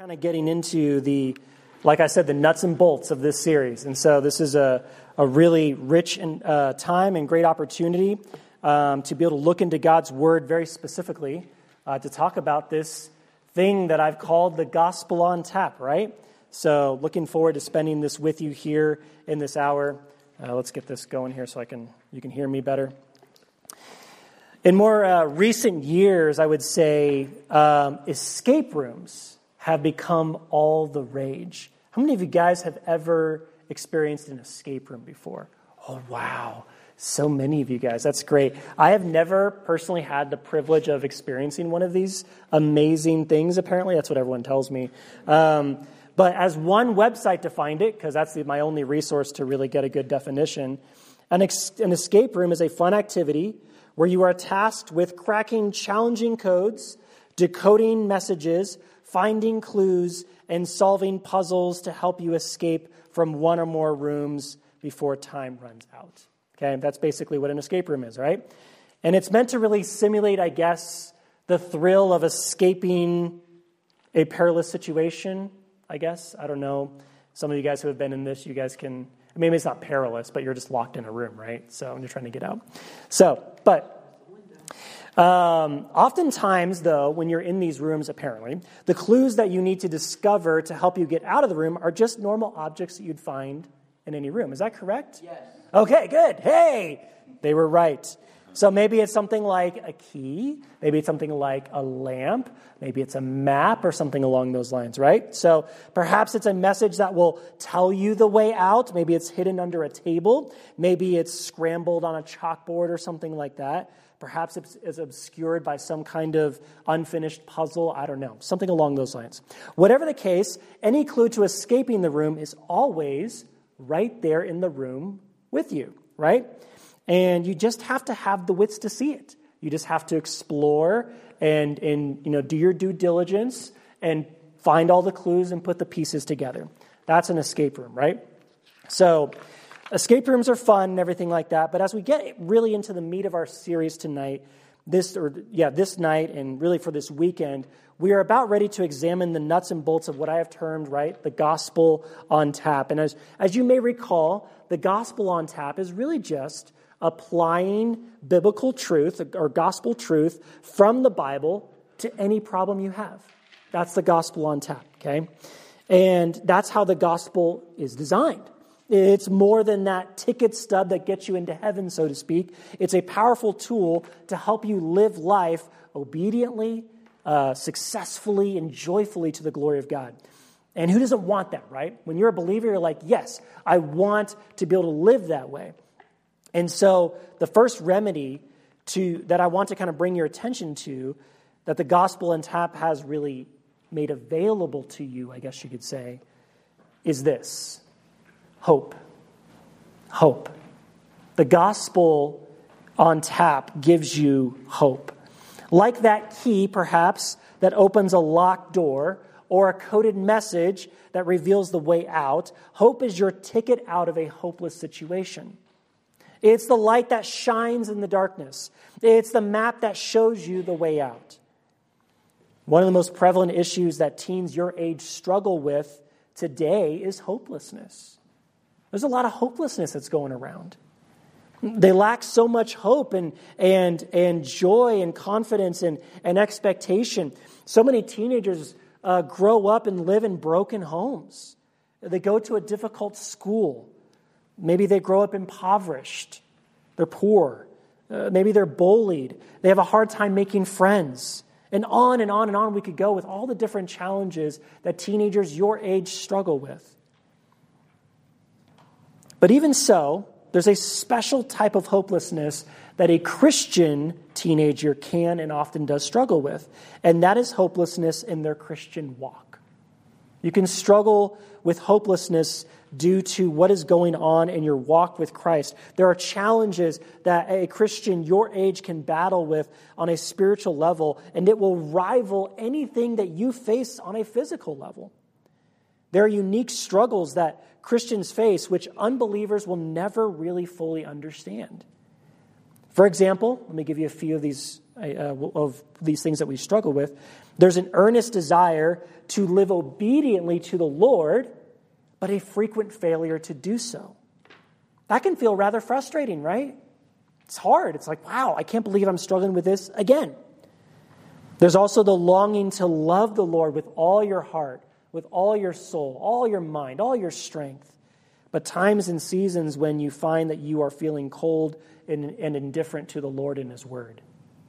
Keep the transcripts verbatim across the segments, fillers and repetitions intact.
kind of getting into the, like I said, the nuts and bolts of this series. And so this is a, a really rich and, uh, time and great opportunity um, to be able to look into God's Word very specifically uh, to talk about this thing that I've called the gospel on tap, right? So looking forward to spending this with you here in this hour. Uh, let's get this going here so I can you can hear me better. In more uh, recent years, I would say um, escape rooms have become all the rage. How many of you guys have ever experienced an escape room before? Oh, wow. So many of you guys. That's great. I have never personally had the privilege of experiencing one of these amazing things, apparently. That's what everyone tells me. Um, but as one website defined it, because that's the, my only resource to really get a good definition, an, ex, an escape room is a fun activity where you are tasked with cracking challenging codes, decoding messages, finding clues, and solving puzzles to help you escape from one or more rooms before time runs out. Okay, that's basically what an escape room is, right? And it's meant to really simulate, I guess, the thrill of escaping a perilous situation, I guess. I don't know. Some of you guys who have been in this, you guys can, maybe it's not perilous, but you're just locked in a room, right? So you're trying to get out. So, but Um, oftentimes, though, when you're in these rooms, apparently, the clues that you need to discover to help you get out of the room are just normal objects that you'd find in any room. Is that correct? Yes. Okay, good. Hey, they were right. So maybe it's something like a key. Maybe it's something like a lamp. Maybe it's a map or something along those lines, right? So perhaps it's a message that will tell you the way out. Maybe it's hidden under a table. Maybe it's scrambled on a chalkboard or something like that. Perhaps it's obscured by some kind of unfinished puzzle. I don't know. Something along those lines. Whatever the case, any clue to escaping the room is always right there in the room with you, right? And you just have to have the wits to see it. You just have to explore and, and you know, do your due diligence and find all the clues and put the pieces together. That's an escape room, right? So escape rooms are fun and everything like that, but as we get really into the meat of our series tonight, this or yeah, this night and really for this weekend, we are about ready to examine the nuts and bolts of what I have termed, right, the gospel on tap. And as, as you may recall, the gospel on tap is really just applying biblical truth or gospel truth from the Bible to any problem you have. That's the gospel on tap, okay? And that's how the gospel is designed. It's more than that ticket stub that gets you into heaven, so to speak. It's a powerful tool to help you live life obediently, uh, successfully, and joyfully to the glory of God. And who doesn't want that, right? When you're a believer, you're like, yes, I want to be able to live that way. And so the first remedy to that I want to kind of bring your attention to, that the gospel on tap has really made available to you, I guess you could say, is this. Hope. Hope. The gospel on tap gives you hope. Like that key, perhaps, that opens a locked door or a coded message that reveals the way out, hope is your ticket out of a hopeless situation. It's the light that shines in the darkness. It's the map that shows you the way out. One of the most prevalent issues that teens your age struggle with today is hopelessness. There's a lot of hopelessness that's going around. They lack so much hope and and and joy and confidence and, and expectation. So many teenagers uh, grow up and live in broken homes. They go to a difficult school. Maybe they grow up impoverished. They're poor. Uh, maybe they're bullied. They have a hard time making friends. And on and on and on we could go with all the different challenges that teenagers your age struggle with. But even so, there's a special type of hopelessness that a Christian teenager can and often does struggle with, and that is hopelessness in their Christian walk. You can struggle with hopelessness due to what is going on in your walk with Christ. There are challenges that a Christian your age can battle with on a spiritual level, and it will rival anything that you face on a physical level. There are unique struggles that Christians face which unbelievers will never really fully understand. For example, let me give you a few of these uh, of these things that we struggle with. There's an earnest desire to live obediently to the Lord, but a frequent failure to do so. That can feel rather frustrating, right? It's hard. It's like, wow, I can't believe I'm struggling with this again. There's also the longing to love the Lord with all your heart, with all your soul, all your mind, all your strength. But times and seasons when you find that you are feeling cold and, and indifferent to the Lord and His Word.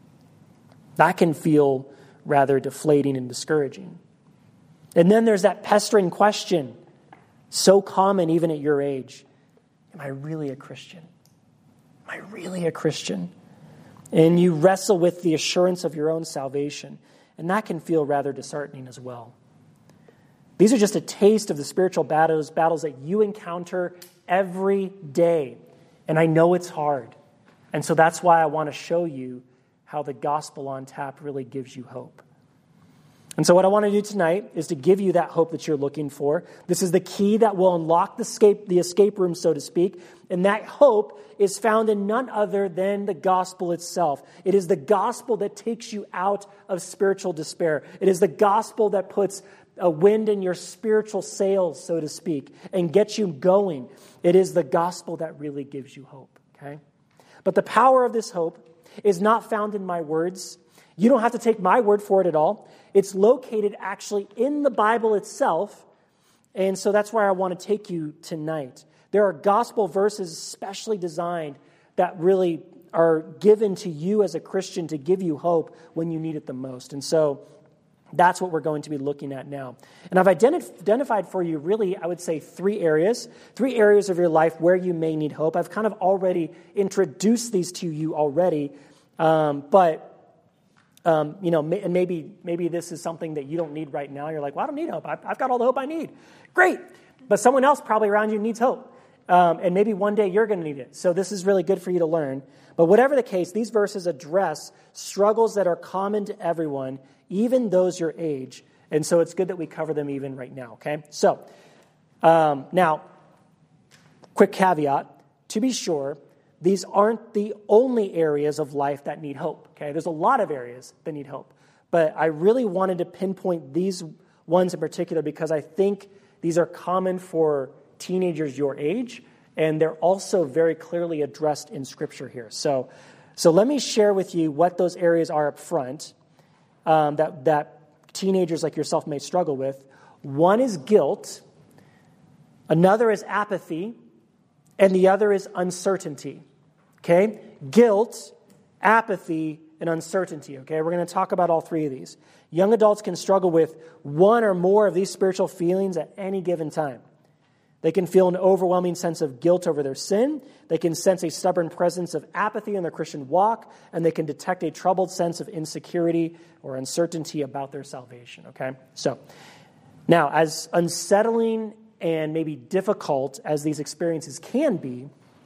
That can feel rather deflating and discouraging. And then there's that pestering question, so common even at your age. Am I really a Christian? Am I really a Christian? And you wrestle with the assurance of your own salvation. And that can feel rather disheartening as well. These are just a taste of the spiritual battles, battles that you encounter every day. And I know it's hard. And so that's why I want to show you how the gospel on tap really gives you hope. And so what I want to do tonight is to give you that hope that you're looking for. This is the key that will unlock the escape, the escape room, so to speak. And that hope is found in none other than the gospel itself. It is the gospel that takes you out of spiritual despair. It is the gospel that puts a wind in your spiritual sails, so to speak, and gets you going. It is the gospel that really gives you hope, okay? But the power of this hope is not found in my words. You don't have to take my word for it at all. It's located actually in the Bible itself, and so that's where I want to take you tonight. There are gospel verses specially designed that really are given to you as a Christian to give you hope when you need it the most. And so that's what we're going to be looking at now. And I've identi- identified for you really, I would say, three areas, three areas of your life where you may need hope. I've kind of already introduced these to you already, um, but Um, you know, and maybe maybe this is something that you don't need right now. You're like, well, I don't need hope. I've, I've got all the hope I need. Great. But someone else probably around you needs hope. Um, and maybe one day you're going to need it. So this is really good for you to learn. But whatever the case, these verses address struggles that are common to everyone, even those your age. And so it's good that we cover them even right now, okay? So, um, now, quick caveat. To be sure, these aren't the only areas of life that need hope, okay? There's a lot of areas that need hope. But I really wanted to pinpoint these ones in particular because I think these are common for teenagers your age, and they're also very clearly addressed in Scripture here. So, so let me share with you what those areas are up front um, that, that teenagers like yourself may struggle with. One is guilt, another is apathy, and the other is uncertainty. Okay? Guilt, apathy, and uncertainty. Okay? We're going to talk about all three of these. Young adults can struggle with one or more of these spiritual feelings at any given time. They can feel an overwhelming sense of guilt over their sin. They can sense a stubborn presence of apathy in their Christian walk, and they can detect a troubled sense of insecurity or uncertainty about their salvation. Okay? So, now, as unsettling and maybe difficult as these experiences can be,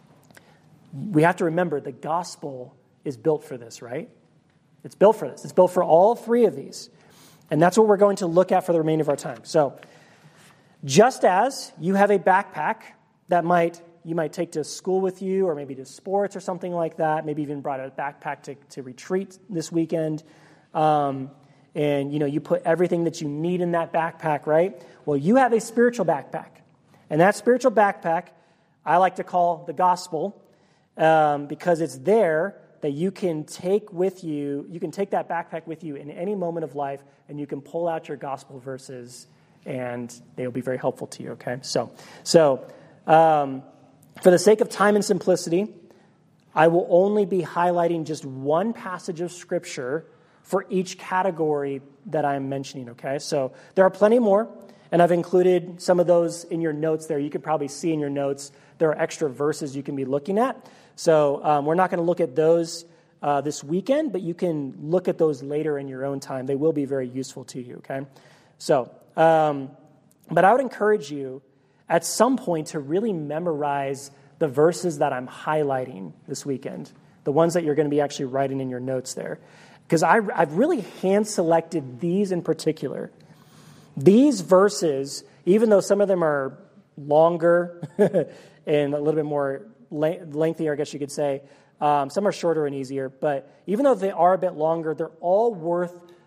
we have to remember the gospel is built for this, right? It's built for this. It's built for all three of these. And that's what we're going to look at for the remainder of our time. So, just as you have a backpack that might you might take to school with you or maybe to sports or something like that, maybe even brought a backpack to, to retreat this weekend, um, and you know you put everything that you need in that backpack, right? Well, you have a spiritual backpack. And that spiritual backpack, I like to call the gospel, um, because it's there that you can take with you, you can take that backpack with you in any moment of life, and you can pull out your gospel verses, and they'll be very helpful to you, okay? So, so um, for the sake of time and simplicity, I will only be highlighting just one passage of Scripture for each category that I'm mentioning, okay? So there are plenty more, and I've included some of those in your notes there. You could probably see in your notes there are extra verses you can be looking at. So um, we're not going to look at those uh, this weekend, but you can look at those later in your own time. They will be very useful to you, okay? So, um, but I would encourage you at some point to really memorize the verses that I'm highlighting this weekend, the ones that you're going to be actually writing in your notes there. Because I've really hand-selected these in particular. These verses, even though some of them are longer and a little bit more lengthier, I guess you could say, um, some are shorter and easier, but even though they are a bit longer, they're all worth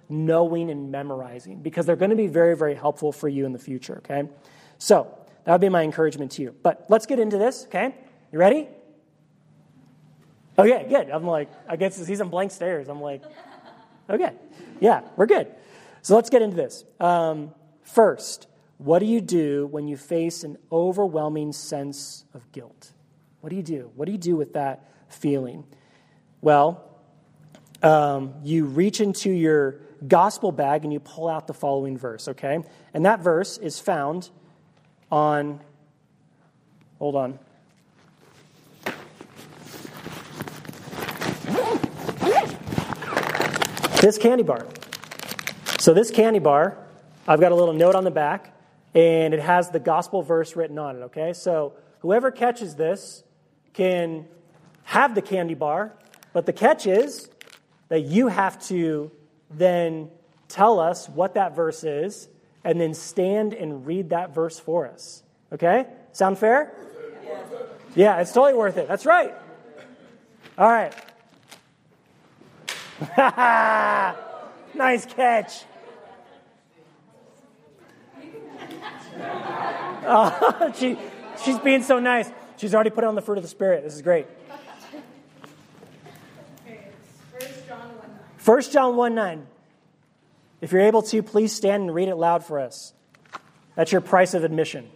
knowing and memorizing, because they're going to be very, very helpful for you in the future, okay? So that would be my encouragement to you. But let's get into this, okay? You ready? Okay, good. I'm like, I guess I see some blank stares. I'm like, okay. Yeah, we're good. So let's get into this. Um, first, what do you do when you face an overwhelming sense of guilt? What do you do? What do you do with that feeling? Well, um, you reach into your gospel bag and you pull out the following verse, okay? And that verse is found on, hold on. This candy bar. So this candy bar, I've got a little note on the back, and it has the gospel verse written on it, okay? So whoever catches this can have the candy bar, but the catch is that you have to then tell us what that verse is and then stand and read that verse for us, okay? Sound fair? Yeah, it's totally worth it. That's right. All right. Nice catch. Oh, she, she's being so nice. She's already put on the fruit of the Spirit. This is great. First John one nine. If you're able to, please stand and read it loud for us. That's your price of admission.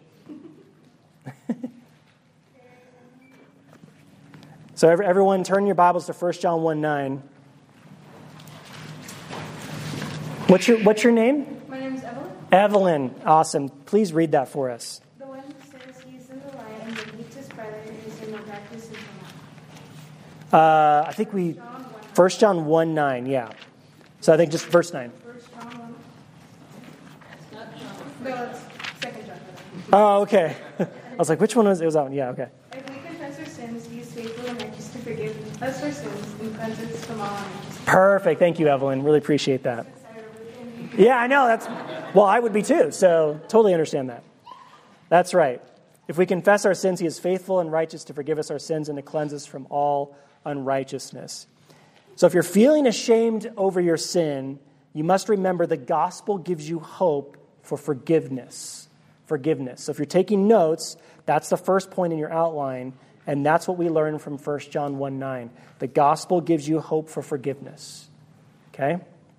So everyone turn your Bibles to First John one nine. What's your What's your name? My name is Evelyn. Evelyn. Awesome. Please read that for us. The one who says he is in the light and hates his brother is in the darkness and the Uh, I think we... First John one nine, yeah. So I think just verse nine. First John one. No, it's Second John. Oh, okay. I was like, which one was it? It was that one. Yeah, okay. If we confess our sins, he is faithful and righteous to forgive us our sins and cleanse us from all unrighteousness. Perfect. Thank you, Evelyn. Really appreciate that. Yeah, I know. That's well, I would be too. So totally understand that. That's right. If we confess our sins, he is faithful and righteous to forgive us our sins and to cleanse us from all unrighteousness. So if you're feeling ashamed over your sin, you must remember the gospel gives you hope for forgiveness. Forgiveness. So if you're taking notes, that's the first point in your outline, and that's what we learn from First John one nine. The gospel gives you hope for forgiveness. Okay?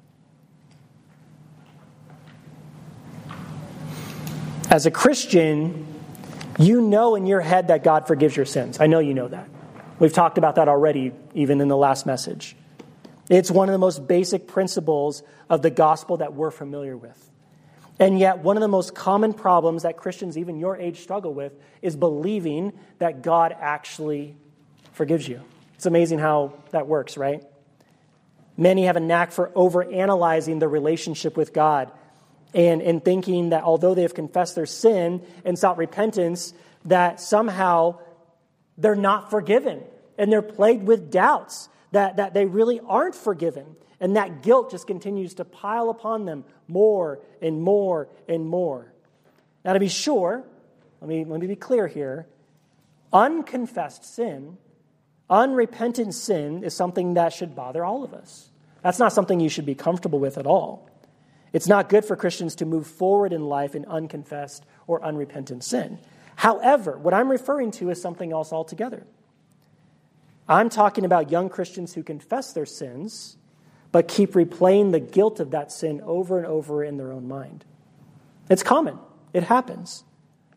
As a Christian, you know in your head that God forgives your sins. I know you know that. We've talked about that already, even in the last message. It's one of the most basic principles of the gospel that we're familiar with. And yet, one of the most common problems that Christians, even your age, struggle with is believing that God actually forgives you. It's amazing how that works, right? Many have a knack for overanalyzing their relationship with God and, and thinking that although they have confessed their sin and sought repentance, that somehow they're not forgiven and they're plagued with doubts. That, that they really aren't forgiven. And that guilt just continues to pile upon them more and more and more. Now, to be sure, let me, let me be clear here. Unconfessed sin, unrepentant sin is something that should bother all of us. That's not something you should be comfortable with at all. It's not good for Christians to move forward in life in unconfessed or unrepentant sin. However, what I'm referring to is something else altogether. I'm talking about young Christians who confess their sins, but keep replaying the guilt of that sin over and over in their own mind. It's common. It happens.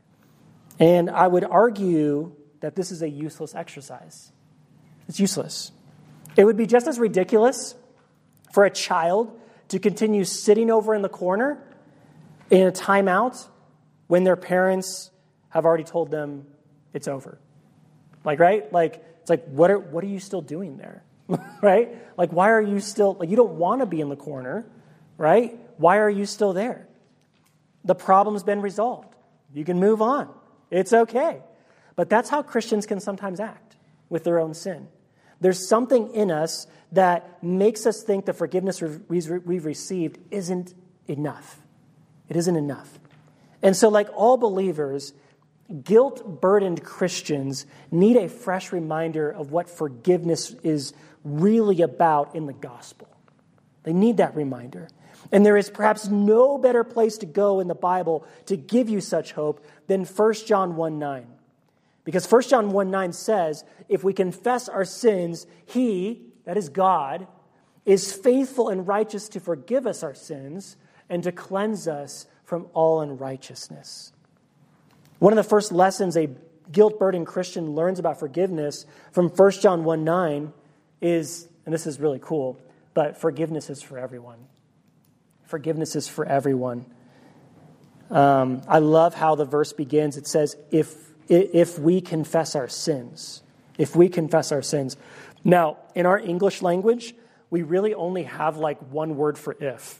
And I would argue that this is a useless exercise. It's useless. It would be just as ridiculous for a child to continue sitting over in the corner in a timeout when their parents have already told them it's over. Like, right? Like, it's like, what are what are you still doing there? Right? Like, why are you still, like, you don't want to be in the corner, right? Why are you still there? The problem's been resolved. You can move on. It's okay. But that's how Christians can sometimes act with their own sin. There's something in us that makes us think the forgiveness we've received isn't enough. It isn't enough. And so, like all believers, guilt-burdened Christians need a fresh reminder of what forgiveness is really about in the gospel. They need that reminder. And there is perhaps no better place to go in the Bible to give you such hope than First John one nine. Because First John one nine says, if we confess our sins, he, that is God, is faithful and righteous to forgive us our sins and to cleanse us from all unrighteousness. One of the first lessons a guilt-burdened Christian learns about forgiveness from First John one nine is, and this is really cool, but forgiveness is for everyone. Forgiveness is for everyone. Um, I love how the verse begins. It says, if, if we confess our sins. If we confess our sins. Now, in our English language, we really only have like one word for if.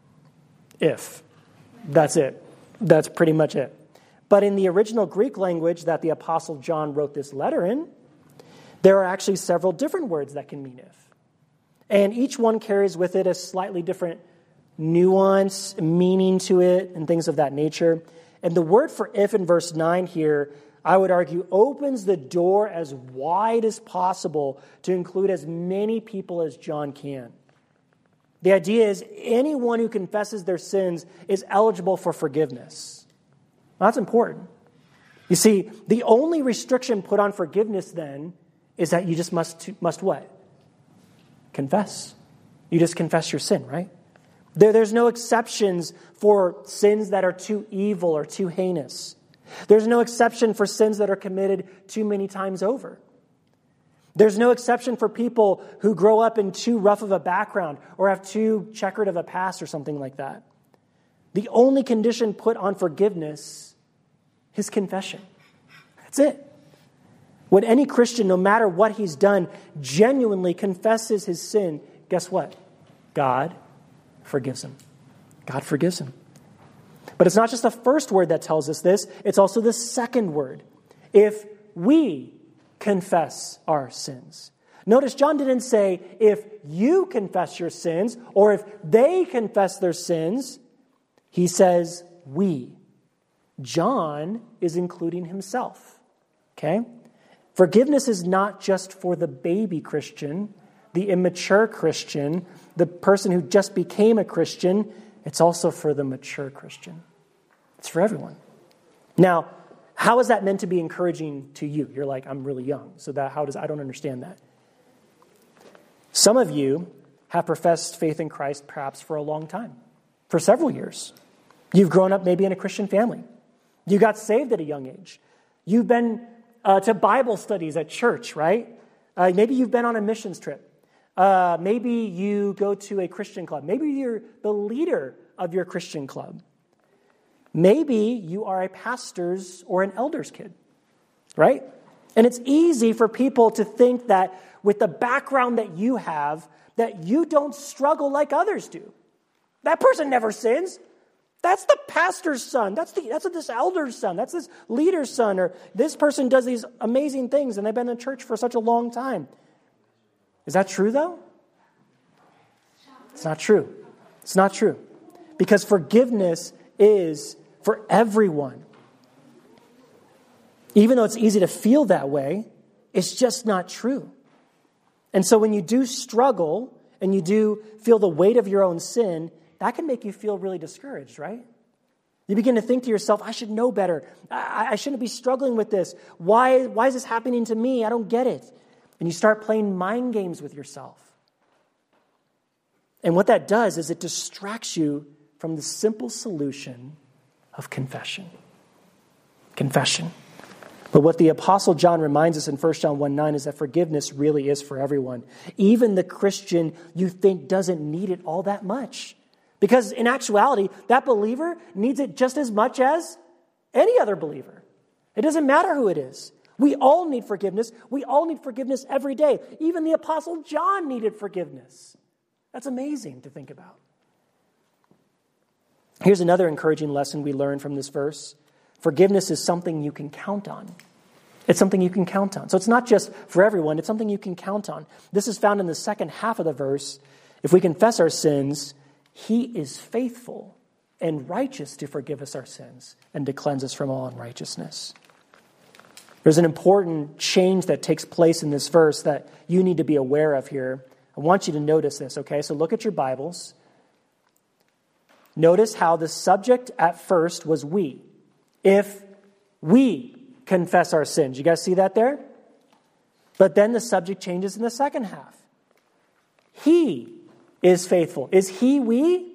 If. That's it. That's pretty much it. But in the original Greek language that the Apostle John wrote this letter in, there are actually several different words that can mean if. And each one carries with it a slightly different nuance, meaning to it, and things of that nature. And the word for if in verse nine here, I would argue, opens the door as wide as possible to include as many people as John can. The idea is anyone who confesses their sins is eligible for forgiveness. Well, that's important. You see, the only restriction put on forgiveness then is that you just must, must what? Confess. You just confess your sin, right? There, there's no exceptions for sins that are too evil or too heinous. There's no exception for sins that are committed too many times over. There's no exception for people who grow up in too rough of a background or have too checkered of a past or something like that. The only condition put on forgiveness is confession. That's it. When any Christian, no matter what he's done, genuinely confesses his sin, guess what? God forgives him. God forgives him. But it's not just the first word that tells us this, it's also the second word. If we confess our sins. Notice John didn't say if you confess your sins or if they confess their sins. He says we. John is including himself. Okay? Forgiveness is not just for the baby Christian, the immature Christian, the person who just became a Christian. It's also for the mature Christian. It's for everyone. Now, how is that meant to be encouraging to you? You're like, I'm really young, so that how does I don't understand that. Some of you have professed faith in Christ perhaps for a long time, for several years. You've grown up maybe in a Christian family. You got saved at a young age. You've been uh, to Bible studies at church, right? Uh, maybe you've been on a missions trip. Uh, maybe you go to a Christian club. Maybe you're the leader of your Christian club. Maybe you are a pastor's or an elder's kid, right? And it's easy for people to think that with the background that you have, that you don't struggle like others do. That person never sins. That's the pastor's son. That's the that's this elder's son. That's this leader's son. Or this person does these amazing things and they've been in church for such a long time. Is that true, though? It's not true. It's not true. Because forgiveness is for everyone. Even though it's easy to feel that way, it's just not true. And so when you do struggle and you do feel the weight of your own sin, that can make you feel really discouraged, right? You begin to think to yourself, I should know better. I, I shouldn't be struggling with this. Why, why is this happening to me? I don't get it. And you start playing mind games with yourself. And what that does is it distracts you from the simple solution of confession. Confession. But what the Apostle John reminds us in First John one nine is that forgiveness really is for everyone. Even the Christian you think doesn't need it all that much. Because in actuality, that believer needs it just as much as any other believer. It doesn't matter who it is. We all need forgiveness. We all need forgiveness every day. Even the Apostle John needed forgiveness. That's amazing to think about. Here's another encouraging lesson we learn from this verse. Forgiveness is something you can count on. It's something you can count on. So it's not just for everyone. It's something you can count on. This is found in the second half of the verse. If we confess our sins, he is faithful and righteous to forgive us our sins and to cleanse us from all unrighteousness. There's an important change that takes place in this verse that you need to be aware of here. I want you to notice this, okay? So look at your Bibles. Notice how the subject at first was we. If we confess our sins. You guys see that there? But then the subject changes in the second half. He is faithful. Is he we?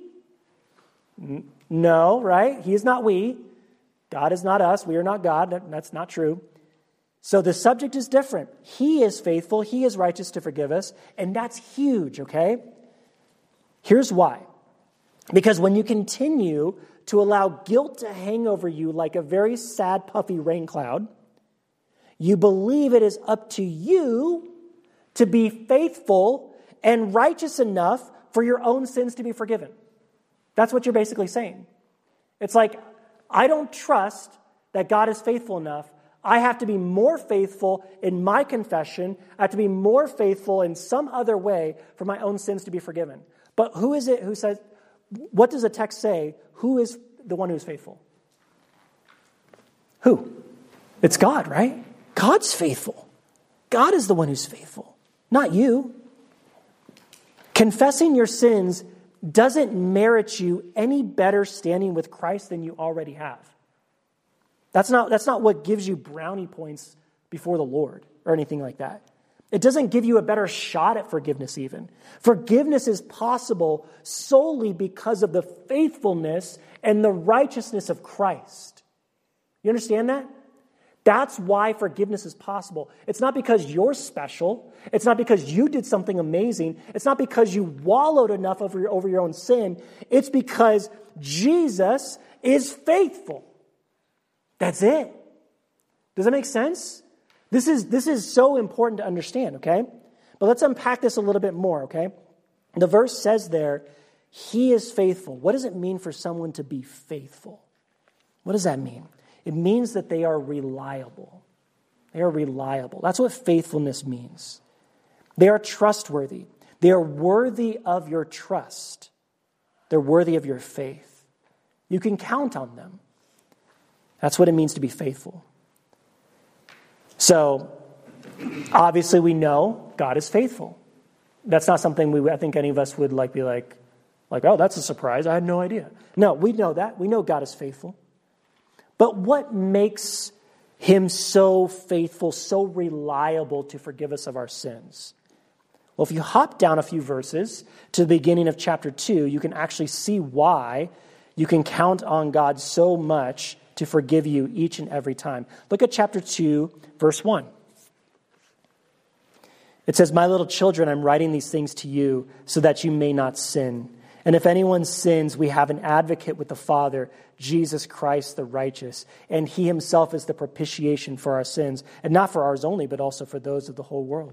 No, right? He is not we. God is not us. We are not God. That's not true. So the subject is different. He is faithful. He is righteous to forgive us. And that's huge, okay? Here's why. Because when you continue to allow guilt to hang over you like a very sad, puffy rain cloud, you believe it is up to you to be faithful and righteous enough for your own sins to be forgiven. That's what you're basically saying. It's like, I don't trust that God is faithful enough. I have to be more faithful in my confession. I have to be more faithful in some other way for my own sins to be forgiven. But who is it who says, what does the text say? Who is the one who's faithful? Who? It's God, right? God's faithful. God is the one who's faithful, not you. Confessing your sins doesn't merit you any better standing with Christ than you already have. That's not, that's not what gives you brownie points before the Lord or anything like that. It doesn't give you a better shot at forgiveness even. Forgiveness is possible solely because of the faithfulness and the righteousness of Christ. You understand that? That's why forgiveness is possible. It's not because you're special. It's not because you did something amazing. It's not because you wallowed enough over your, over your own sin. It's because Jesus is faithful. That's it. Does that make sense? This is, this is so important to understand, okay? But let's unpack this a little bit more, okay? The verse says there, he is faithful. What does it mean for someone to be faithful? What does that mean? It means that they are reliable. They are reliable. That's what faithfulness means. They are trustworthy. They are worthy of your trust. They're worthy of your faith. You can count on them. That's what it means to be faithful. So, obviously we know God is faithful. That's not something we, I think any of us would like be like, like, oh, that's a surprise. I had no idea. No, we know that. We know God is faithful. But what makes him so faithful, so reliable to forgive us of our sins? Well, if you hop down a few verses to the beginning of chapter two, you can actually see why you can count on God so much to forgive you each and every time. Look at chapter two, verse one. It says, "My little children, I'm writing these things to you so that you may not sin. And if anyone sins, we have an advocate with the Father, Jesus Christ the righteous. And he himself is the propitiation for our sins, and not for ours only, but also for those of the whole world."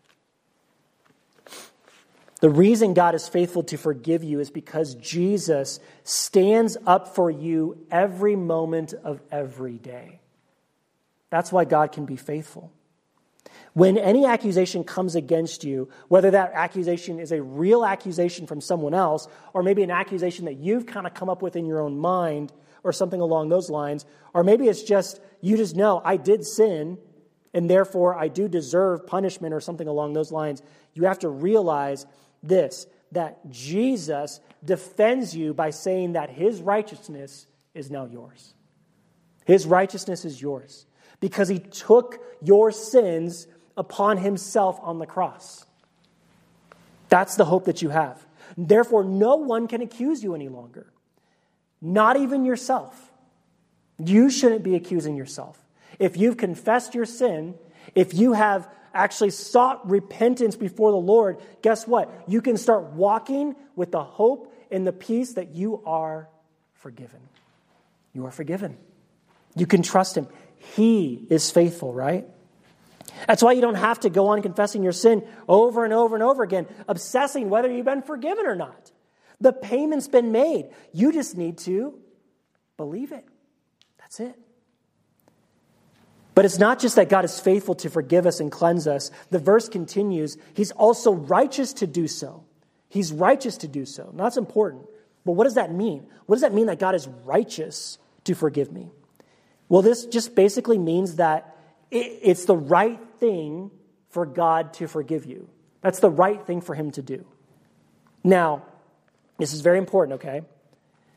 The reason God is faithful to forgive you is because Jesus stands up for you every moment of every day. That's why God can be faithful. When any accusation comes against you, whether that accusation is a real accusation from someone else, or maybe an accusation that you've kind of come up with in your own mind, or something along those lines, or maybe it's just, you just know, I did sin, and therefore I do deserve punishment or something along those lines, you have to realize this, that Jesus defends you by saying that his righteousness is now yours. His righteousness is yours because he took your sins upon himself on the cross. That's the hope that you have. Therefore, no one can accuse you any longer. Not even yourself. You shouldn't be accusing yourself. If you've confessed your sin, if you have actually sought repentance before the Lord, guess what? You can start walking with the hope and the peace that you are forgiven. You are forgiven. You can trust him. He is faithful, right? That's why you don't have to go on confessing your sin over and over and over again, obsessing whether you've been forgiven or not. The payment's been made. You just need to believe it. That's it. But it's not just that God is faithful to forgive us and cleanse us. The verse continues, he's also righteous to do so. He's righteous to do so. Now, that's important. But what does that mean? What does that mean that God is righteous to forgive me? Well, this just basically means that it's the right thing for God to forgive you. That's the right thing for him to do. Now, this is very important, okay?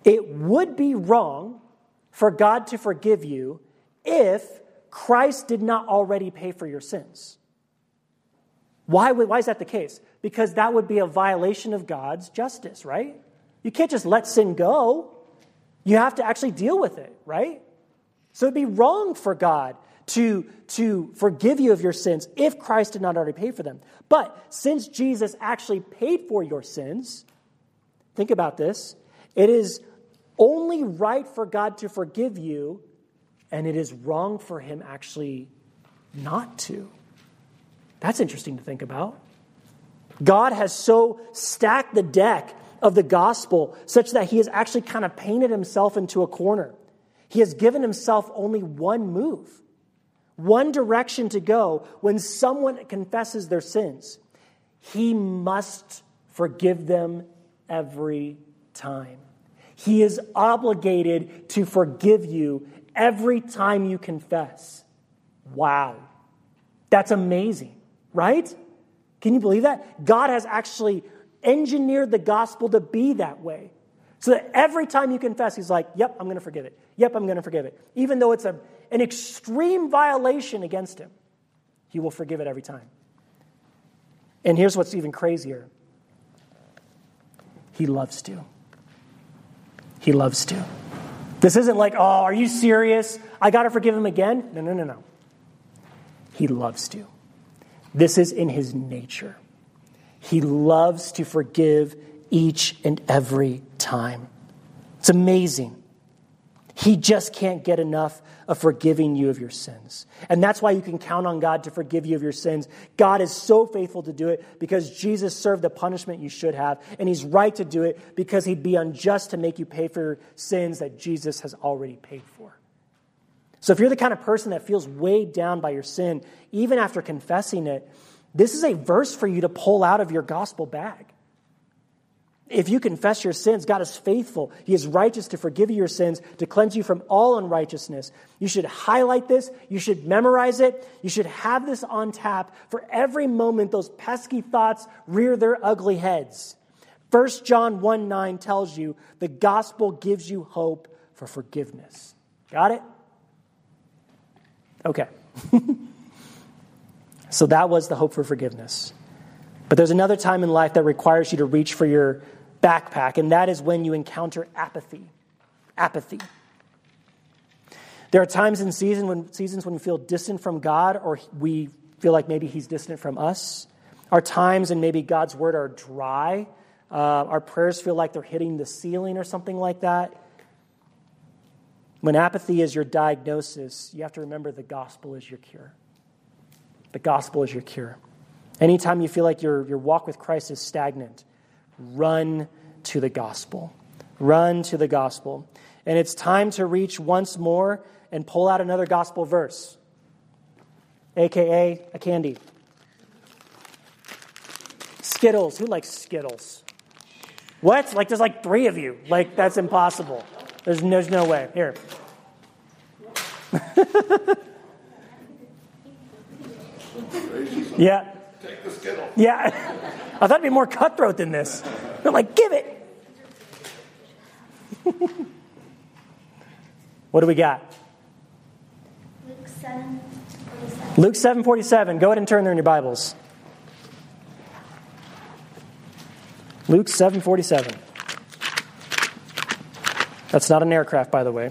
it would be wrong for God to forgive you if Christ did not already pay for your sins. Why, would, why is that the case? Because that would be a violation of God's justice, right? You can't just let sin go. You have to actually deal with it, right? So it'd be wrong for God to, to forgive you of your sins if Christ did not already pay for them. But since Jesus actually paid for your sins, think about this, it is only right for God to forgive you, and it is wrong for him actually not to. That's interesting to think about. God has so stacked the deck of the gospel such that he has actually kind of painted himself into a corner. He has given himself only one move, one direction to go when someone confesses their sins. He must forgive them every time. He is obligated to forgive you every time you confess. Wow. That's amazing, right? Can you believe that? God has actually engineered the gospel to be that way. So that every time you confess, he's like, yep, I'm going to forgive it. Yep, I'm going to forgive it. Even though it's a, an extreme violation against him, he will forgive it every time. And here's what's even crazier. He loves to. He loves to. This isn't like, oh, are you serious? I got to forgive him again? No, no, no, no. He loves to. This is in his nature. He loves to forgive each and every time. It's amazing. He just can't get enough of forgiving you of your sins. And that's why you can count on God to forgive you of your sins. God is so faithful to do it because Jesus served the punishment you should have. And he's right to do it because he'd be unjust to make you pay for your sins that Jesus has already paid for. So if you're the kind of person that feels weighed down by your sin, even after confessing it, this is a verse for you to pull out of your gospel bag. If you confess your sins, God is faithful. He is righteous to forgive you your sins, to cleanse you from all unrighteousness. You should highlight this. You should memorize it. You should have this on tap for every moment those pesky thoughts rear their ugly heads. First John one nine tells you the gospel gives you hope for forgiveness. Got it? Okay. So that was the hope for forgiveness. But there's another time in life that requires you to reach for your backpack, and that is when you encounter apathy. Apathy. There are times in season when, seasons when we feel distant from God, or we feel like maybe he's distant from us. Our times and maybe God's word are dry. Uh, our prayers feel like they're hitting the ceiling or something like that. When apathy is your diagnosis, you have to remember the gospel is your cure. The gospel is your cure. Anytime you feel like your, your walk with Christ is stagnant, run to the gospel. Run to the gospel. And it's time to reach once more and pull out another gospel verse, a k a a candy. Skittles. Who likes Skittles? What? Like there's like three of you. Like that's impossible. There's, there's no way. Here. Yeah. Take the Skittle. Yeah. I thought it'd be more cutthroat than this. They're like, give it. What do we got? Luke seven forty-seven. Luke seven forty-seven. Go ahead and turn there in your Bibles. Luke seven forty-seven. That's not an aircraft, by the way.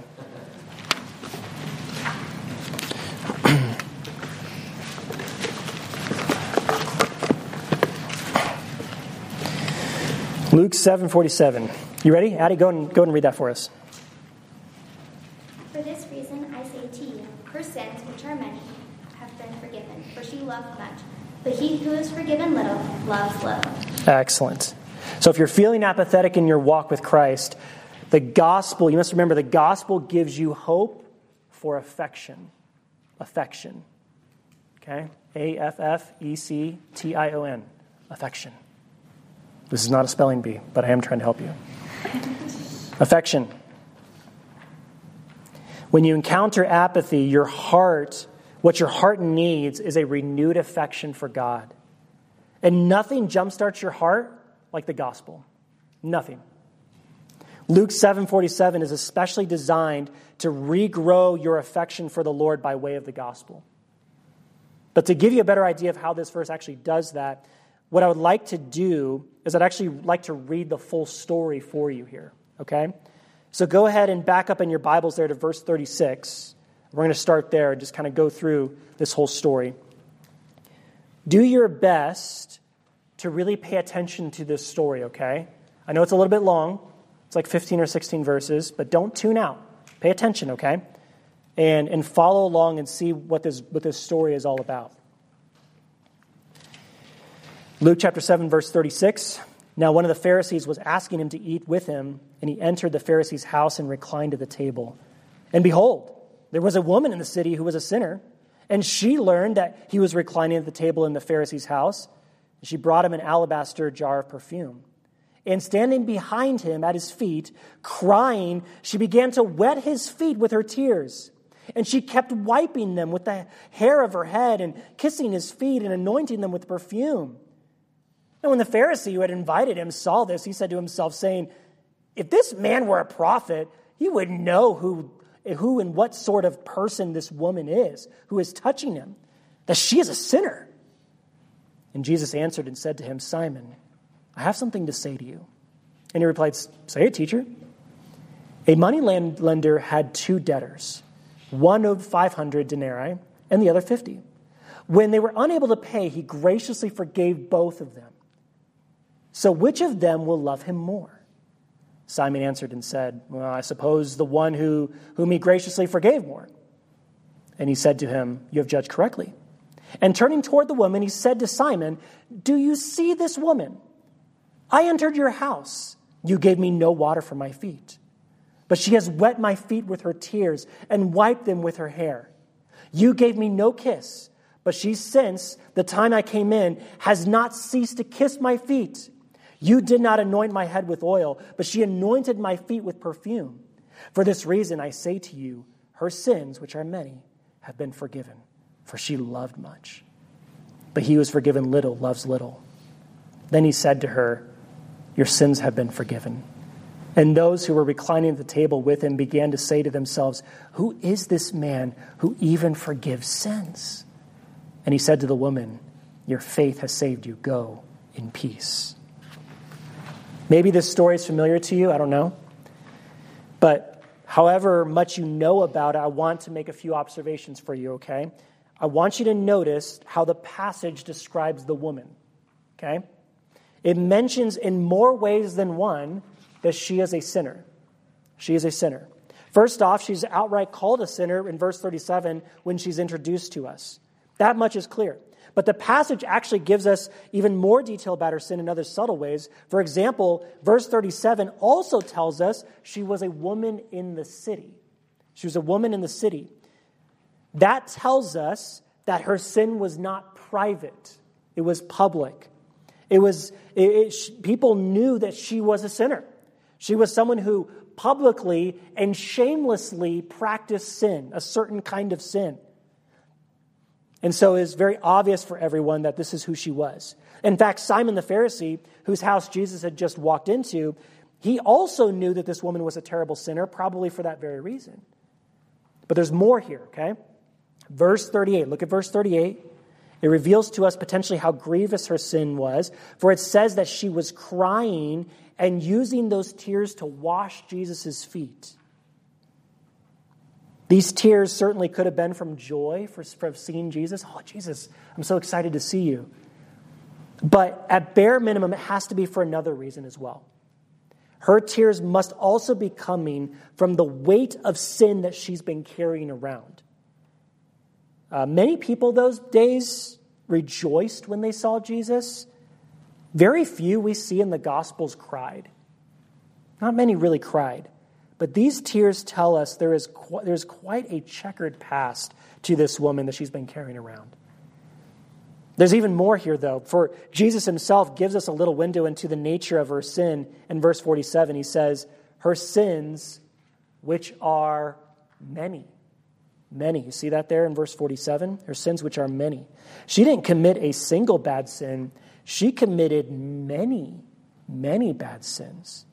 Luke seven forty-seven. You ready? Addie, go and, go and read that for us. For this reason I say to you, her sins, which are many, have been forgiven, for she loved much. But he who is forgiven little loves little. Excellent. So if you're feeling apathetic in your walk with Christ, the gospel, you must remember the gospel gives you hope for affection. Affection. Okay? A F F E C T I O N. Affection. This is not a spelling bee, but I am trying to help you. Affection. When you encounter apathy, your heart, what your heart needs is a renewed affection for God. And nothing jumpstarts your heart like the gospel. Nothing. Luke seven forty-seven is especially designed to regrow your affection for the Lord by way of the gospel. But to give you a better idea of how this verse actually does that, what I would like to do is I'd actually like to read the full story for you here, okay? So go ahead and back up in your Bibles there to verse thirty-six. We're going to start there and just kind of go through this whole story. Do your best to really pay attention to this story, okay? I know it's a little bit long. It's like fifteen or sixteen verses, but don't tune out. Pay attention, okay? And and follow along and see what this what this story is all about. Luke chapter seven, verse thirty-six. Now one of the Pharisees was asking him to eat with him, and he entered the Pharisee's house and reclined at the table. And behold, there was a woman in the city who was a sinner, and she learned that he was reclining at the table in the Pharisee's house. And she brought him an alabaster jar of perfume. And standing behind him at his feet, crying, she began to wet his feet with her tears. And she kept wiping them with the hair of her head and kissing his feet and anointing them with perfume. And when the Pharisee who had invited him saw this, he said to himself, saying, if this man were a prophet, he would know who, who and what sort of person this woman is who is touching him, that she is a sinner. And Jesus answered and said to him, Simon, I have something to say to you. And he replied, say it, teacher. A money lender had two debtors. One owed five hundred denarii and the other fifty. When they were unable to pay, he graciously forgave both of them. So which of them will love him more? Simon answered and said, well, I suppose the one who whom he graciously forgave more. And he said to him, you have judged correctly. And turning toward the woman, he said to Simon, do you see this woman? I entered your house. You gave me no water for my feet. But she has wet my feet with her tears and wiped them with her hair. You gave me no kiss. But she, since the time I came in, has not ceased to kiss my feet. You did not anoint my head with oil, but she anointed my feet with perfume. For this reason, I say to you, her sins, which are many, have been forgiven, for she loved much. But he who is forgiven little loves little. Then he said to her, your sins have been forgiven. And those who were reclining at the table with him began to say to themselves, who is this man who even forgives sins? And he said to the woman, your faith has saved you. Go in peace. Maybe this story is familiar to you. I don't know. But however much you know about it, I want to make a few observations for you, okay? I want you to notice how the passage describes the woman, okay? It mentions in more ways than one that she is a sinner. She is a sinner. First off, she's outright called a sinner in verse thirty-seven when she's introduced to us. That much is clear. But the passage actually gives us even more detail about her sin in other subtle ways. For example, verse thirty-seven also tells us she was a woman in the city. She was a woman in the city. That tells us that her sin was not private. It was public. It was it, it, people knew that she was a sinner. She was someone who publicly and shamelessly practiced sin, a certain kind of sin. And so it's very obvious for everyone that this is who she was. In fact, Simon the Pharisee, whose house Jesus had just walked into, he also knew that this woman was a terrible sinner, probably for that very reason. But there's more here, okay? Verse thirty-eight. Look at verse thirty-eight. It reveals to us potentially how grievous her sin was, for it says that she was crying and using those tears to wash Jesus' feet. These tears certainly could have been from joy for, for seeing Jesus. Oh, Jesus, I'm so excited to see you. But at bare minimum, it has to be for another reason as well. Her tears must also be coming from the weight of sin that she's been carrying around. Uh, many people those days rejoiced when they saw Jesus. Very few we see in the Gospels cried. Not many really cried. But these tears tell us there is qu- there's quite a checkered past to this woman that she's been carrying around. There's even more here, though, for Jesus himself gives us a little window into the nature of her sin. In verse forty-seven, he says, her sins, which are many. Many. You see that there in verse forty-seven? Her sins, which are many. She didn't commit a single bad sin. She committed many, many bad sins.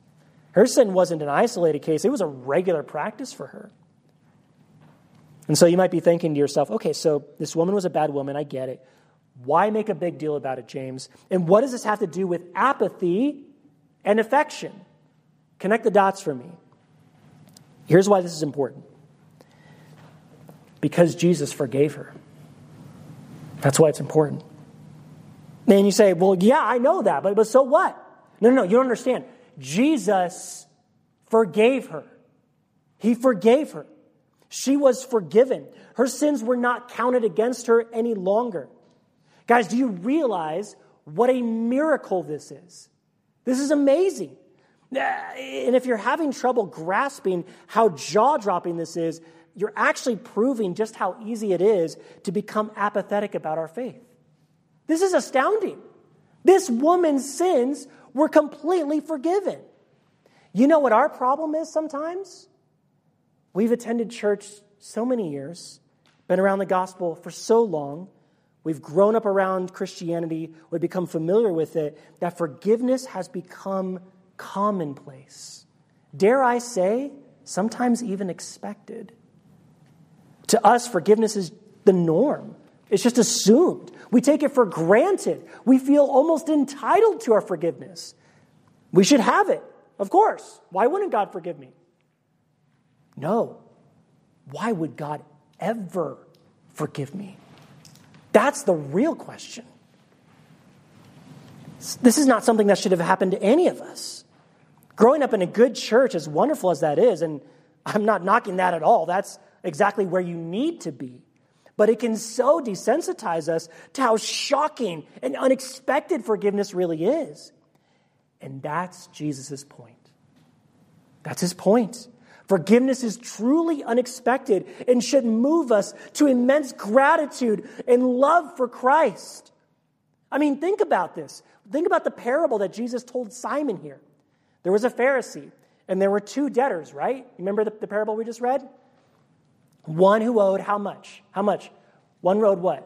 Her sin wasn't an isolated case. It was a regular practice for her. And so you might be thinking to yourself, okay, so this woman was a bad woman. I get it. Why make a big deal about it, James? And what does this have to do with apathy and affection? Connect the dots for me. Here's why this is important. Because Jesus forgave her. That's why it's important. And you say, well, yeah, I know that, but, but so what? No, no, no, you don't understand. Jesus forgave her. He forgave her. She was forgiven. Her sins were not counted against her any longer. Guys, do you realize what a miracle this is? This is amazing. And if you're having trouble grasping how jaw-dropping this is, you're actually proving just how easy it is to become apathetic about our faith. This is astounding. This woman's sins were completely forgiven. You know what our problem is sometimes? We've attended church so many years, been around the gospel for so long, we've grown up around Christianity, we've become familiar with it, that forgiveness has become commonplace. Dare I say, sometimes even expected. To us, forgiveness is the norm. It's just assumed. We take it for granted. We feel almost entitled to our forgiveness. We should have it, of course. Why wouldn't God forgive me? No. Why would God ever forgive me? That's the real question. This is not something that should have happened to any of us. Growing up in a good church, as wonderful as that is, and I'm not knocking that at all, that's exactly where you need to be. But it can so desensitize us to how shocking and unexpected forgiveness really is. And that's Jesus' point. That's his point. Forgiveness is truly unexpected and should move us to immense gratitude and love for Christ. I mean, think about this. Think about the parable that Jesus told Simon here. There was a Pharisee, and there were two debtors, right? Remember the, the parable we just read? One who owed how much? How much? One owed what?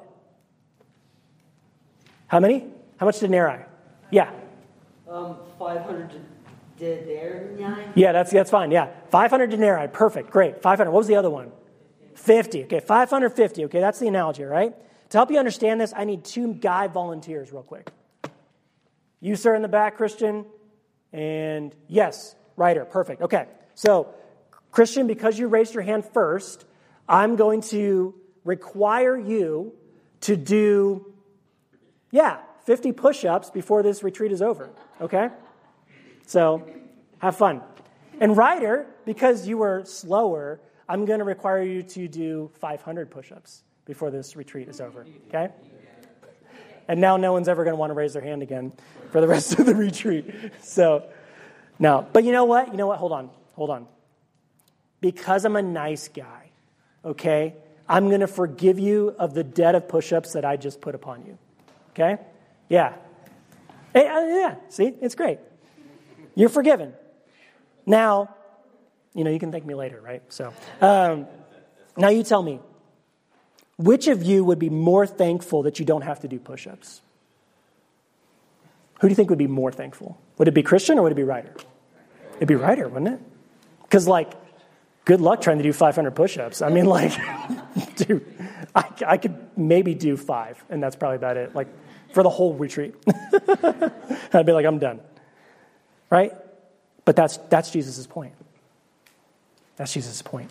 How many? How much denarii? Yeah. Um, five hundred denarii? Yeah, that's that's fine. Yeah. five hundred denarii. Perfect. Great. five hundred. What was the other one? fifty. Okay, five hundred fifty. Okay, that's the analogy, right? To help you understand this, I need two guy volunteers real quick. You, sir, in the back, Christian. And yes, Ryder. Perfect. Okay. So, Christian, because you raised your hand first, I'm going to require you to do, yeah, fifty push-ups before this retreat is over, okay? So, have fun. And Ryder, because you were slower, I'm going to require you to do five hundred push-ups before this retreat is over, okay? And now no one's ever going to want to raise their hand again for the rest of the retreat. So, no. But you know what? You know what? Hold on. Hold on. Because I'm a nice guy, okay, I'm going to forgive you of the debt of push-ups that I just put upon you. Okay? Yeah. Hey, uh, yeah. See? It's great. You're forgiven. Now, you know, you can thank me later, right? So, um, now you tell me, which of you would be more thankful that you don't have to do push-ups? Who do you think would be more thankful? Would it be Christian or would it be Ryder? It'd be Ryder, wouldn't it? Because, like, good luck trying to do five hundred push-ups. I mean, like, dude, I, I could maybe do five, and that's probably about it, like, for the whole retreat. I'd be like, I'm done. Right? But that's that's Jesus' point. That's Jesus' point.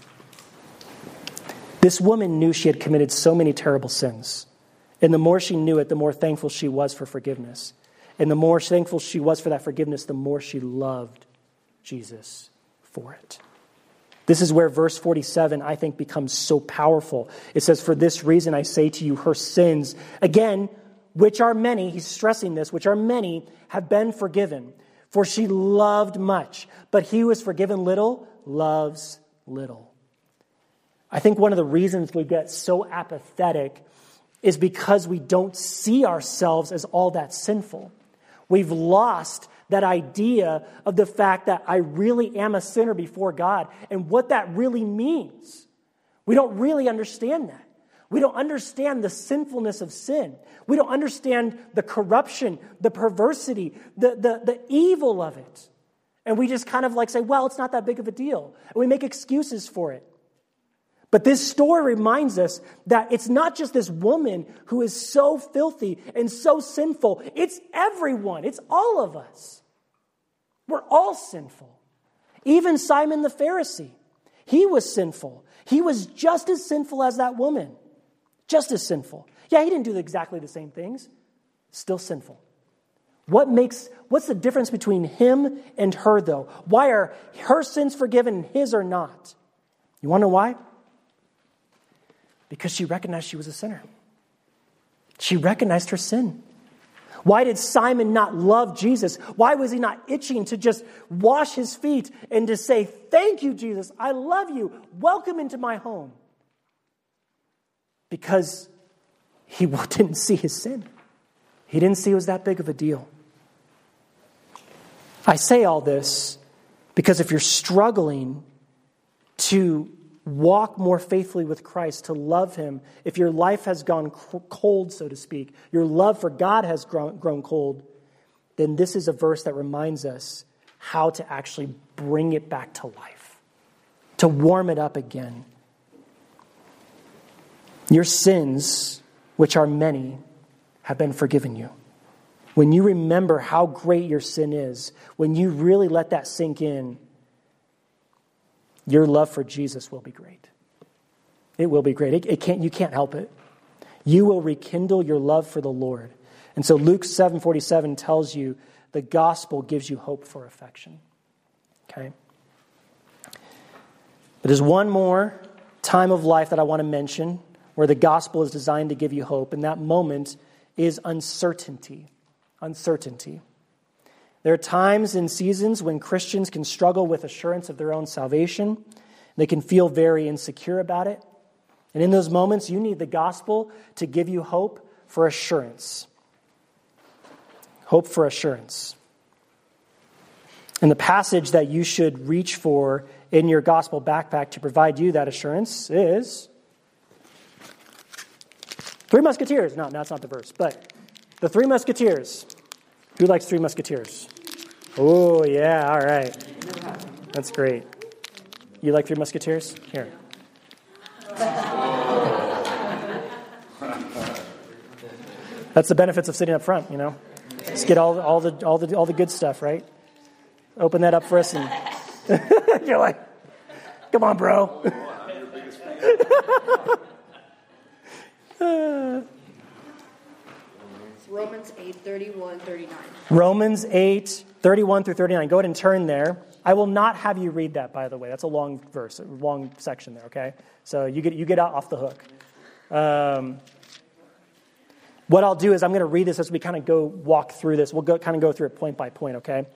This woman knew she had committed so many terrible sins. And the more she knew it, the more thankful she was for forgiveness. And the more thankful she was for that forgiveness, the more she loved Jesus for it. This is where verse forty-seven, I think, becomes so powerful. It says, for this reason I say to you, her sins, again, which are many, he's stressing this, which are many, have been forgiven. For she loved much, but he who is forgiven little loves little. I think one of the reasons we get so apathetic is because we don't see ourselves as all that sinful. We've lost that idea of the fact that I really am a sinner before God and what that really means. We don't really understand that. We don't understand the sinfulness of sin. We don't understand the corruption, the perversity, the, the, the evil of it. And we just kind of like say, well, it's not that big of a deal. And we make excuses for it. But this story reminds us that it's not just this woman who is so filthy and so sinful. It's everyone. It's all of us. We're all sinful. Even Simon the Pharisee, he was sinful. He was just as sinful as that woman. Just as sinful. Yeah, he didn't do exactly the same things. Still sinful. What makes, what's the difference between him and her, though? Why are her sins forgiven and his are not? You want to know why? Because she recognized she was a sinner. She recognized her sin. Why did Simon not love Jesus? Why was he not itching to just wash his feet and to say, thank you, Jesus, I love you, welcome into my home? Because he didn't see his sin. He didn't see it was that big of a deal. I say all this because if you're struggling to walk more faithfully with Christ, to love him, if your life has gone cold, so to speak, your love for God has grown, grown cold, then this is a verse that reminds us how to actually bring it back to life, to warm it up again. Your sins, which are many, have been forgiven you. When you remember how great your sin is, when you really let that sink in, your love for Jesus will be great. It will be great. It, it can't, you can't help it. You will rekindle your love for the Lord. And so Luke seven forty-seven tells you the gospel gives you hope for affection. Okay? But there's one more time of life that I want to mention where the gospel is designed to give you hope, and that moment is uncertainty. Uncertainty. There are times and seasons when Christians can struggle with assurance of their own salvation. They can feel very insecure about it. And in those moments, you need the gospel to give you hope for assurance. Hope for assurance. And the passage that you should reach for in your gospel backpack to provide you that assurance is Three Musketeers. No, that's not the verse, but the Three Musketeers. Who likes Three Musketeers? Oh, yeah, all right. That's great. You like Three Musketeers? Here. That's the benefits of sitting up front, you know. Just get all, all the all the all the good stuff, right? Open that up for us, and you're like, "Come on, bro." Romans eight, thirty-one, thirty-nine. Romans eight, thirty-one through thirty-nine. Go ahead and turn there. I will not have you read that, by the way. That's a long verse, a long section there, okay? So you get you get out off the hook. Um, what I'll do is I'm going to read this as we kind of go walk through this. We'll go kind of go through it point by point, okay?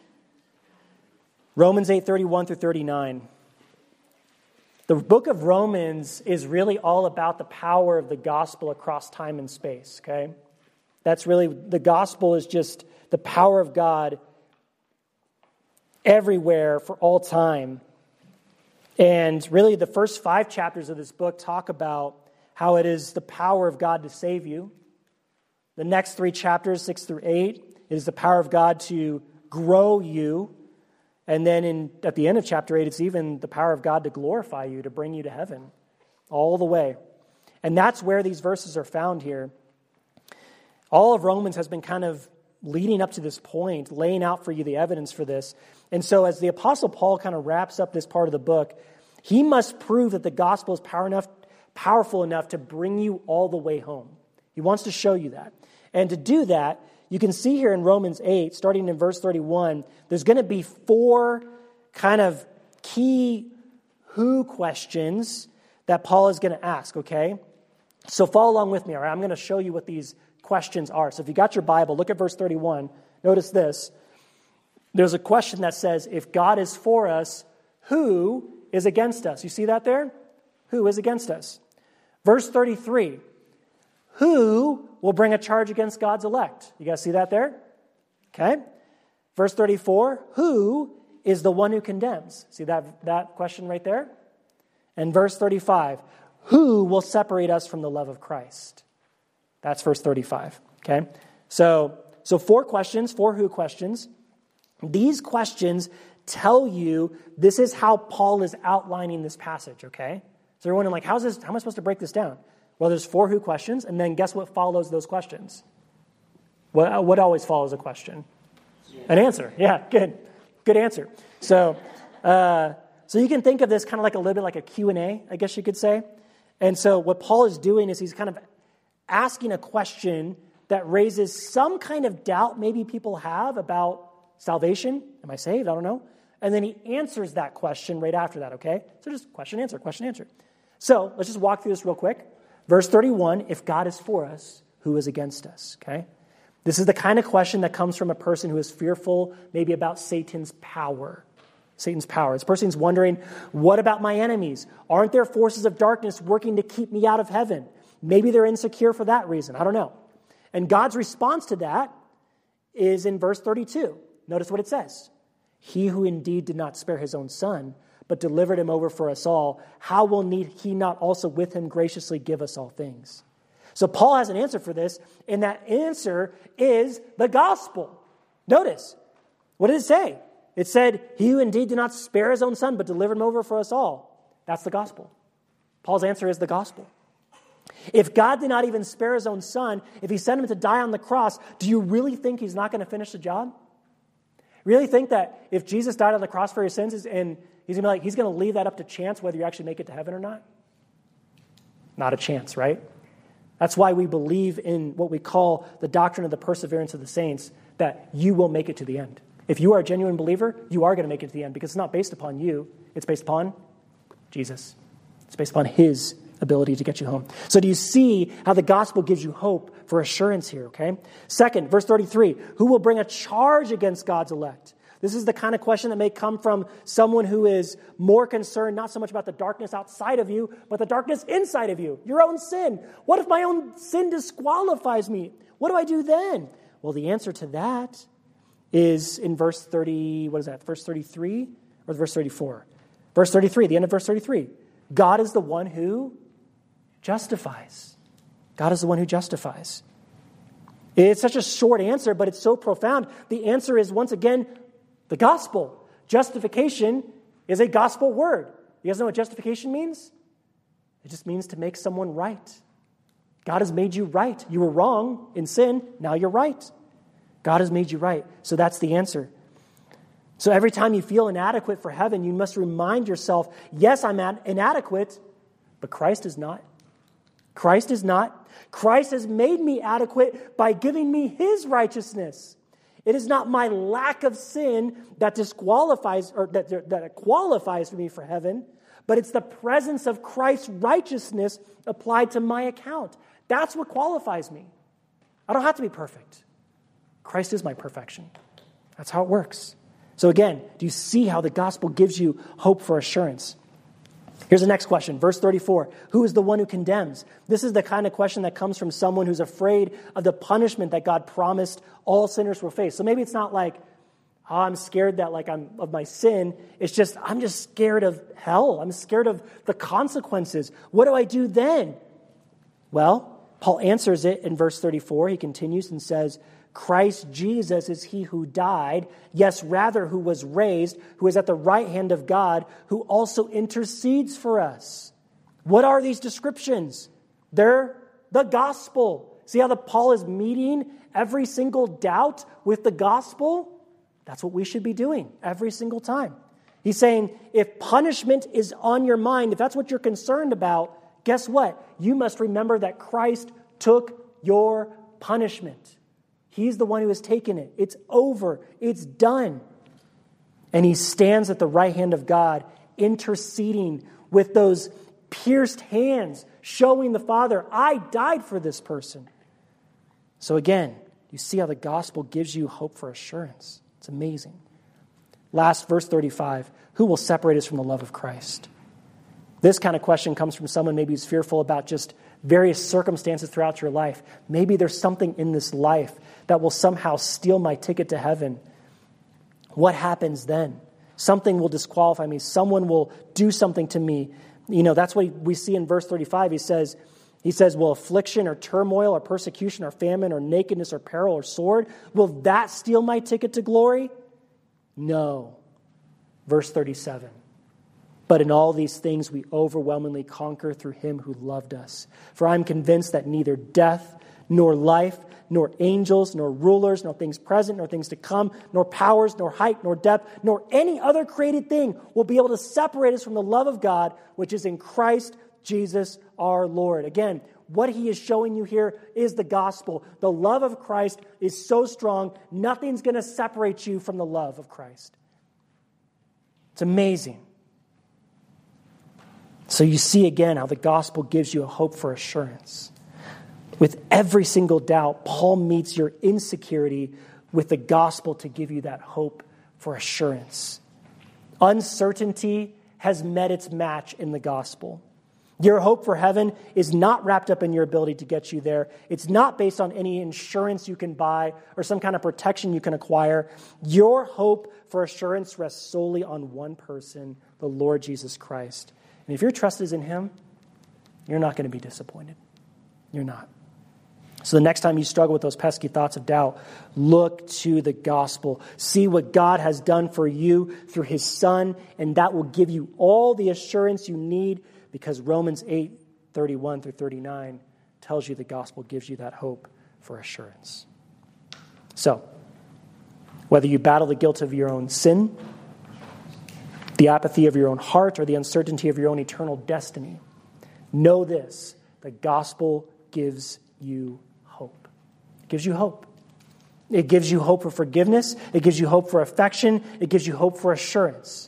Romans eight, thirty-one through thirty-nine. The book of Romans is really all about the power of the gospel across time and space, okay? That's really, the gospel is just the power of God everywhere for all time. And really the first five chapters of this book talk about how it is the power of God to save you. The next three chapters, six through eight, is the power of God to grow you. And then in at the end of chapter eight, it's even the power of God to glorify you, to bring you to heaven, all the way. And that's where these verses are found here. All of Romans has been kind of leading up to this point, laying out for you the evidence for this. And so as the Apostle Paul kind of wraps up this part of the book, he must prove that the gospel is power enough, powerful enough to bring you all the way home. He wants to show you that. And to do that, you can see here in Romans eight, starting in verse thirty-one, there's going to be four kind of key who questions that Paul is going to ask, okay? So follow along with me, all right? I'm going to show you what these questions are. So if you got your Bible, look at verse thirty-one. Notice this. There's a question that says, if God is for us, who is against us? You see that there? Who is against us? Verse thirty-three. Who will bring a charge against God's elect? You guys see that there? Okay. Verse thirty-four. Who is the one who condemns? See that, that question right there? And verse thirty-five. Who will separate us from the love of Christ? That's verse thirty-five. Okay. So, so four questions, four who questions. These questions tell you this is how Paul is outlining this passage, okay? So you're wondering, like, how's this, how am I supposed to break this down? Well, there's four who questions, and then guess what follows those questions? What, what always follows a question? An answer. Yeah, good. Good answer. So uh, so you can think of this kind of like a little bit like a Q and A, I guess you could say. And so what Paul is doing is he's kind of asking a question that raises some kind of doubt maybe people have about salvation. Am I saved? I don't know. And then he answers that question right after that, okay? So just question, answer, question, answer. So let's just walk through this real quick. Verse thirty-one, if God is for us, who is against us, okay? This is the kind of question that comes from a person who is fearful maybe about Satan's power. Satan's power. This person's wondering, what about my enemies? Aren't there forces of darkness working to keep me out of heaven? Maybe they're insecure for that reason. I don't know. And God's response to that is in verse thirty-two. Notice what it says. He who indeed did not spare his own son, but delivered him over for us all, how will need he not also with him graciously give us all things? So Paul has an answer for this, and that answer is the gospel. Notice, what did it say? It said, he who indeed did not spare his own son, but delivered him over for us all. That's the gospel. Paul's answer is the gospel. If God did not even spare his own son, if he sent him to die on the cross, do you really think he's not going to finish the job? Really think that if Jesus died on the cross for your sins, and he's going to be like, he's going to leave that up to chance whether you actually make it to heaven or not? Not a chance, right? That's why we believe in what we call the doctrine of the perseverance of the saints, that you will make it to the end. If you are a genuine believer, you are going to make it to the end because it's not based upon you. It's based upon Jesus. It's based upon his ability to get you home. So do you see how the gospel gives you hope for assurance here, okay? Second, verse thirty-three, who will bring a charge against God's elect? This is the kind of question that may come from someone who is more concerned not so much about the darkness outside of you, but the darkness inside of you, your own sin. What if my own sin disqualifies me? What do I do then? Well, the answer to that is in verse thirty, what is that, verse thirty-three or verse thirty-four? Verse thirty-three, the end of verse thirty-three. God is the one who justifies. God is the one who justifies. It's such a short answer, but it's so profound. The answer is, once again, the gospel. Justification is a gospel word. You guys know what justification means? It just means to make someone right. God has made you right. You were wrong in sin. Now you're right. God has made you right. So that's the answer. So every time you feel inadequate for heaven, you must remind yourself, yes, I'm inadequate, but Christ is not. Christ is not. Christ has made me adequate by giving me his righteousness. It is not my lack of sin that disqualifies or that, that qualifies me for heaven, but it's the presence of Christ's righteousness applied to my account. That's what qualifies me. I don't have to be perfect. Christ is my perfection. That's how it works. So again, do you see how the gospel gives you hope for assurance? Here's the next question, verse thirty-four. Who is the one who condemns? This is the kind of question that comes from someone who's afraid of the punishment that God promised all sinners will face. So maybe it's not like, oh, I'm scared that like I'm of my sin. It's just, I'm just scared of hell. I'm scared of the consequences. What do I do then? Well, Paul answers it in verse thirty-four. He continues and says, Christ Jesus is he who died, yes, rather who was raised, who is at the right hand of God, who also intercedes for us. What are these descriptions? They're the gospel. See how the Paul is meeting every single doubt with the gospel? That's what we should be doing every single time. He's saying, if punishment is on your mind, if that's what you're concerned about, guess what? You must remember that Christ took your punishment. He's the one who has taken it. It's over. It's done. And he stands at the right hand of God, interceding with those pierced hands, showing the Father, I died for this person. So again, you see how the gospel gives you hope for assurance. It's amazing. Last, verse thirty-five. Who will separate us from the love of Christ? This kind of question comes from someone maybe who's fearful about just various circumstances throughout your life. Maybe there's something in this life that will somehow steal my ticket to heaven. What happens then? Something will disqualify me. Someone will do something to me. You know, that's what we see in verse thirty-five. He says, he says, will affliction or turmoil or persecution or famine or nakedness or peril or sword, will that steal my ticket to glory? No. Verse thirty-seven. But in all these things we overwhelmingly conquer through him who loved us. For I am convinced that neither death, nor life, nor angels, nor rulers, nor things present, nor things to come, nor powers, nor height, nor depth, nor any other created thing will be able to separate us from the love of God, which is in Christ Jesus our Lord. Again, what he is showing you here is the gospel. The love of Christ is so strong, nothing's going to separate you from the love of Christ. It's amazing. So you see again how the gospel gives you a hope for assurance. With every single doubt, Paul meets your insecurity with the gospel to give you that hope for assurance. Uncertainty has met its match in the gospel. Your hope for heaven is not wrapped up in your ability to get you there. It's not based on any insurance you can buy or some kind of protection you can acquire. Your hope for assurance rests solely on one person, the Lord Jesus Christ. And if your trust is in him, you're not going to be disappointed. You're not. So the next time you struggle with those pesky thoughts of doubt, look to the gospel. See what God has done for you through his Son, and that will give you all the assurance you need, because Romans eight, thirty-one through thirty-nine tells you the gospel gives you that hope for assurance. So, whether you battle the guilt of your own sin, the apathy of your own heart, or the uncertainty of your own eternal destiny, know this: the gospel gives you hope. It gives you hope. It gives you hope for forgiveness. It gives you hope for affection. It gives you hope for assurance.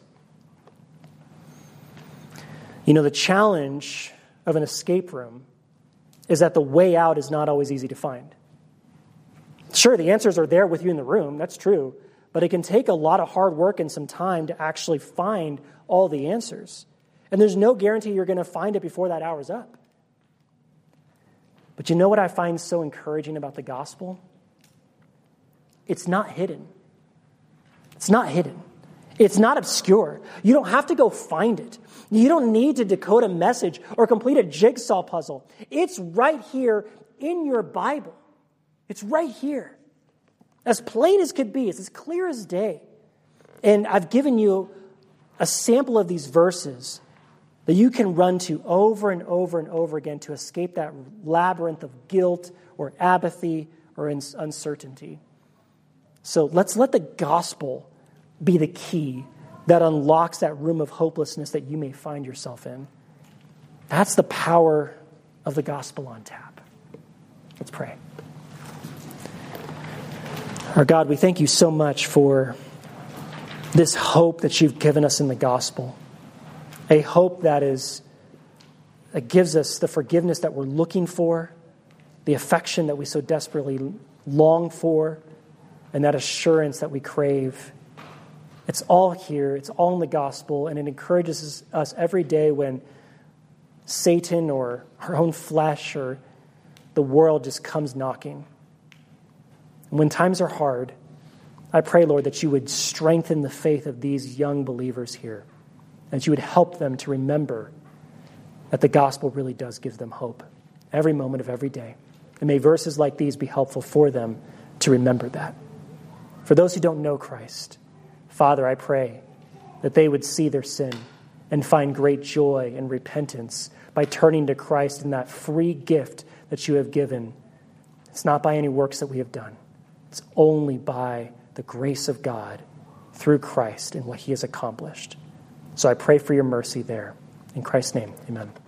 You know, the challenge of an escape room is that the way out is not always easy to find. Sure, the answers are there with you in the room. That's true. But it can take a lot of hard work and some time to actually find all the answers. And there's no guarantee you're going to find it before that hour's up. But you know what I find so encouraging about the gospel? It's not hidden. It's not hidden. It's not obscure. You don't have to go find it. You don't need to decode a message or complete a jigsaw puzzle. It's right here in your Bible. It's right here. As plain as could be. It's as clear as day. And I've given you a sample of these verses that you can run to over and over and over again to escape that labyrinth of guilt or apathy or uncertainty. So let's let the gospel be the key that unlocks that room of hopelessness that you may find yourself in. That's the power of the gospel on tap. Let's pray. Our God, we thank you so much for this hope that you've given us in the gospel. A hope that is that gives us the forgiveness that we're looking for, the affection that we so desperately long for, and that assurance that we crave. It's all here. It's all in the gospel, and it encourages us every day when Satan or our own flesh or the world just comes knocking. And when times are hard, I pray, Lord, that you would strengthen the faith of these young believers here, and that you would help them to remember that the gospel really does give them hope every moment of every day. And may verses like these be helpful for them to remember that. For those who don't know Christ, Father, I pray that they would see their sin and find great joy and repentance by turning to Christ in that free gift that you have given. It's not by any works that we have done. It's only by the grace of God through Christ and what he has accomplished. So I pray for your mercy there. In Christ's name, amen.